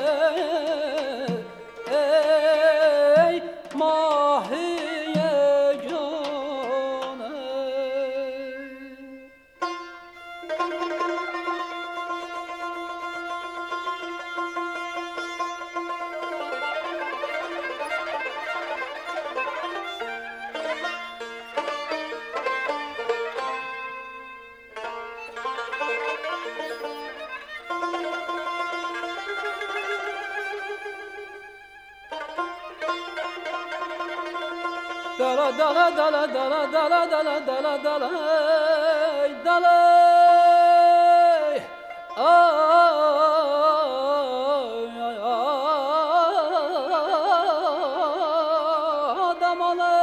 ey mahiye can ey. Dala dala dala dala dala dala dala dala dala adam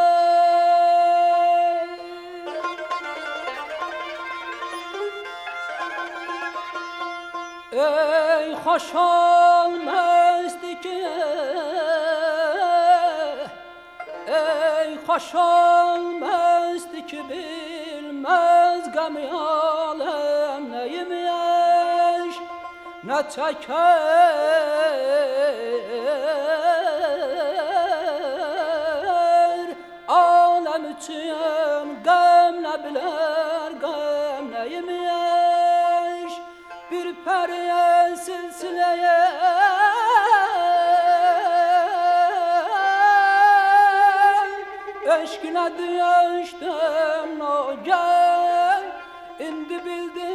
ey hoş olmazdı ki ey hoş olmazdı ki bilmez gam-i alem neymiş ne çeker alem için gam ne biler gam neymiş bir periye silsileye eşkine düştüm o gel indi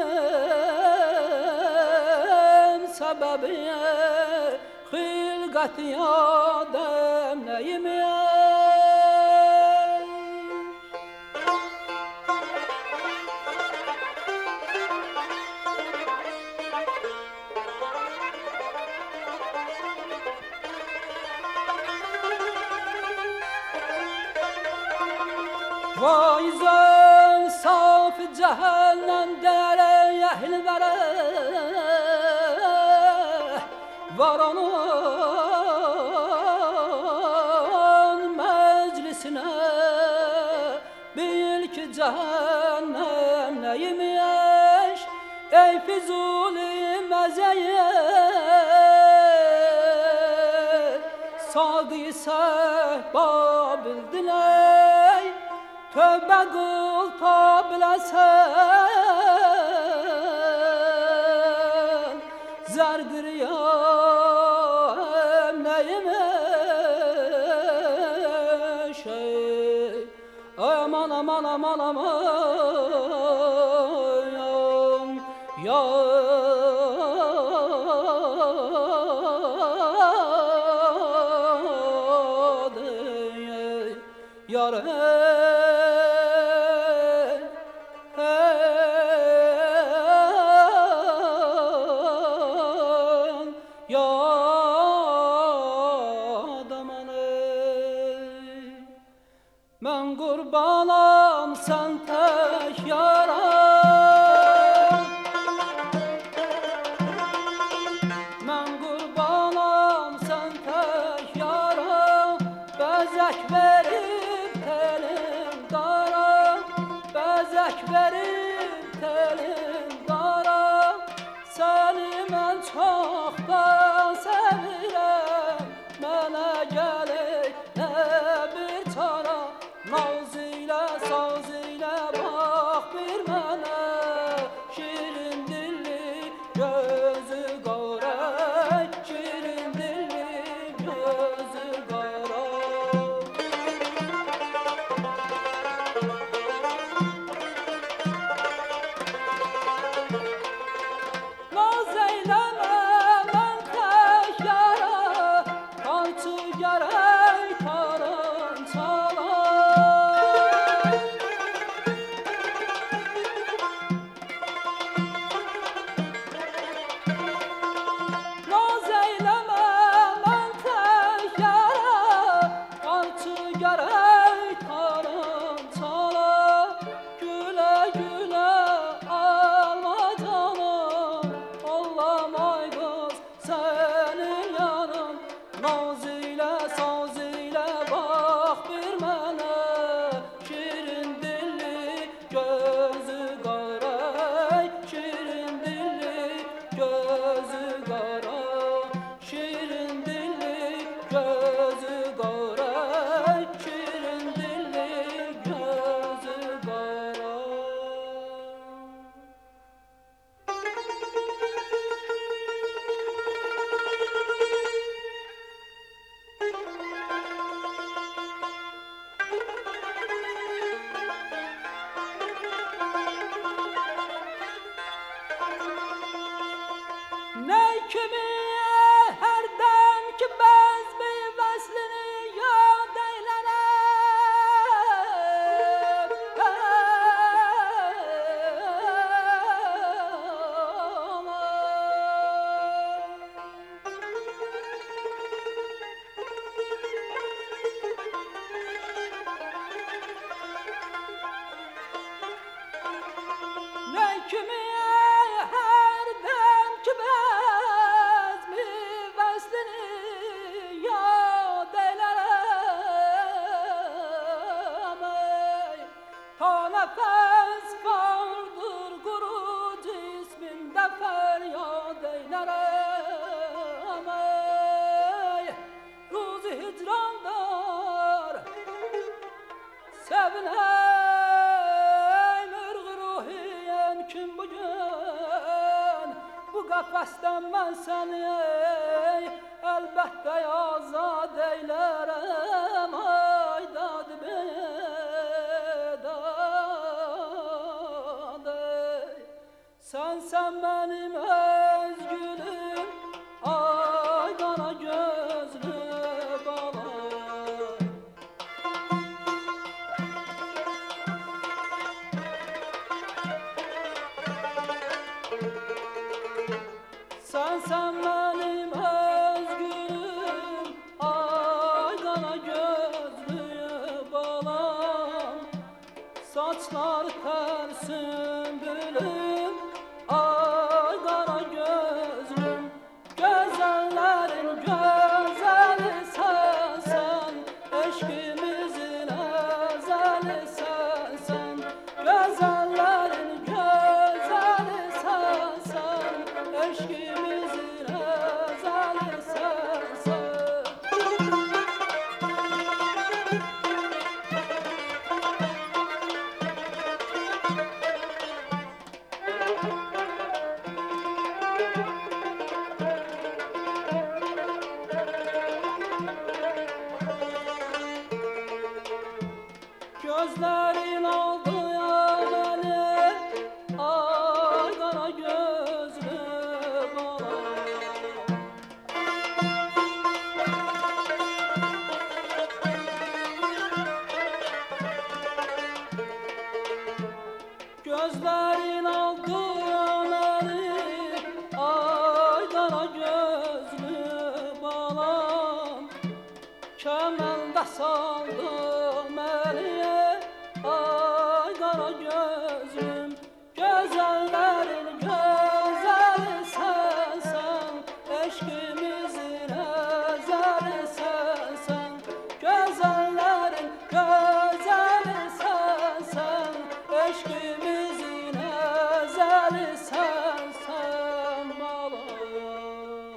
bildim sebebi hilgati adem neymiş. Vay zön saf cehennem dere ehl vere var onun meclisine bil ki cehennem neymiş ey Fizuli mezeye sadı sehba bildin ey tövbe kıl ta bilesen zerdir ya neymiş ey aman aman aman aman ya yar ben kurbanam sen tek yara ben kurbanam sen tek yara bezek verip telim dara bezek verip telim dara seni ben çok da sevirem mənə gəlir nə bir çara naz ilə bileyim ırgı ruhiyen kim bugün bu kafesten ben seni elbette azad eylerim ay dadı bedadı sen benim özgülüm ay kara gözlü balay sen benim özgürüm ay kara gözlü balam saçlar tersin bülüm ay kara gözlüm güzellerin güzeli sensen eşkimizin ezeli sensen güzellerin güzeli sensen eşkimizin ezeli sensen gözlerin aldı ya beni ay kara gözlü balay gözlerin aldı ya beni ay kara gözlü balam kemende saldı beni ay kara gözlüm güzellerin güzeli sensen eşkimizin ezeli sensen güzellerin güzeli sensen eşkimizin ezeli sensen balay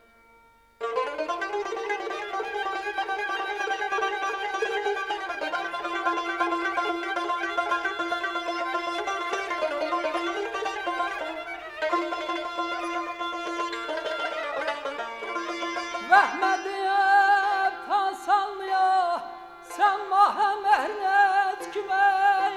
Vehmediye tasallıya sen mahemehnet kime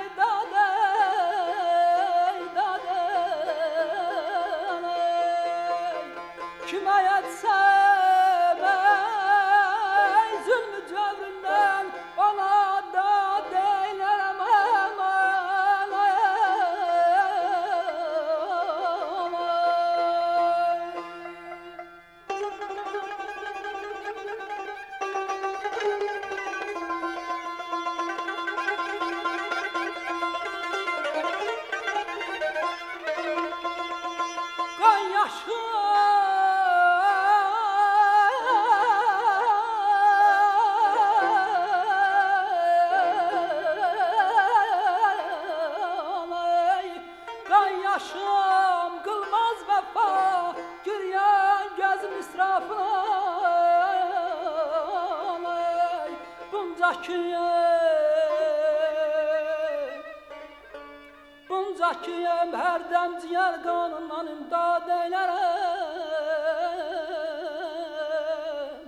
kime yetsem ey zulmü cevrinden ona da değilim kan yaşı yaşım kılmaz vefa giryan gözüm israfına bunca kiyem her dem ciğer kanından imdad eylerim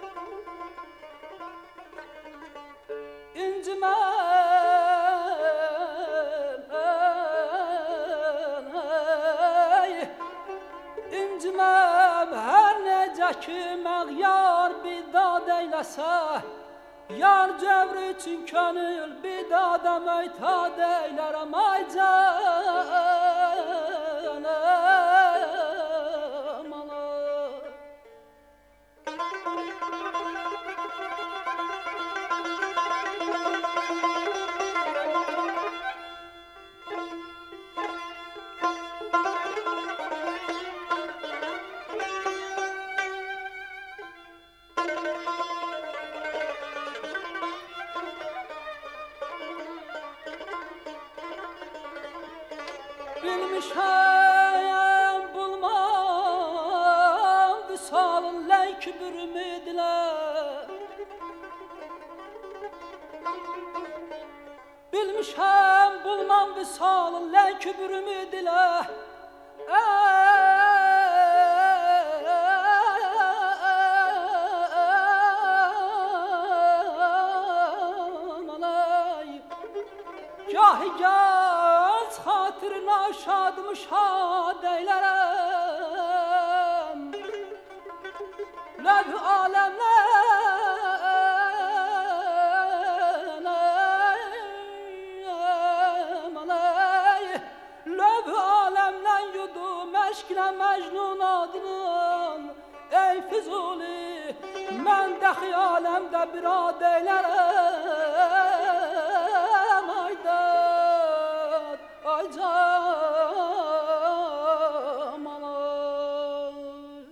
incimem her nece ki mağyar bidad eylese yar cevri için könül bidada meytad eylerem ay canım alay bilmişəm bulmam visalın leyk bir ümidlə bilmişəm bulmam visalın lə kübrümü dilə. Gahi gəz xatirina şadımı şad eylərəm. Ləv aləmdən Ləv aləmdən yudum əşklə məcnun adının. Ey Füzuli, mən də xiyaləmdə birad eylərəm. Aydan, ay camalay.